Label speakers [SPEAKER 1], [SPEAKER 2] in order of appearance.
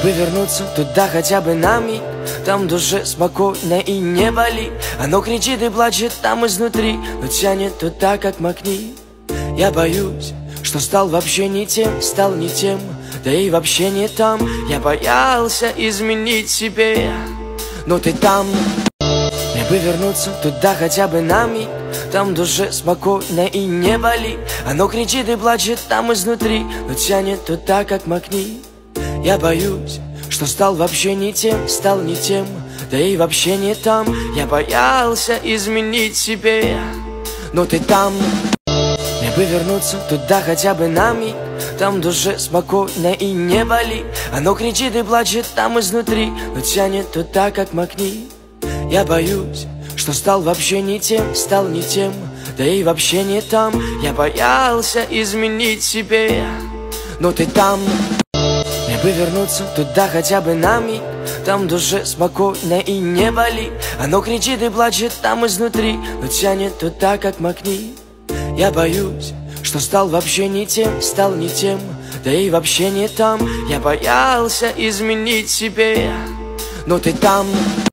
[SPEAKER 1] бы вернуться туда хотя бы на миг, там в душе спокойно и не болит. Оно кричит и плачет там изнутри, но тянет туда как магнит. Я боюсь, что стал вообще не тем, стал не тем, да и вообще не там. Я боялся изменить себе, но ты там. Мне бы вернуться туда хотя бы на миг, там в душе спокойно и не болит. Оно кричит и плачет там изнутри, но тянет туда как магнит. Я боюсь, что стал вообще не тем, стал не тем, да и вообще не там. Я боялся изменить себе, но ты там. Мне бы вернуться туда хотя бы на миг, там в душе спокойно и не болит. Оно кричит и плачет там изнутри, но тянет туда как магнит. Я боюсь, что стал вообще не тем, стал не тем, да и вообще не там. Я боялся изменить себе, но ты там. Мне бы вернуться туда хотя бы на миг, там в душе спокойно и не болит. Оно кричит и плачет там изнутри, но тянет туда как магнит. Я боюсь, что стал вообще не тем, стал не тем, да и вообще не там. Я боялся изменить себе, но ты там.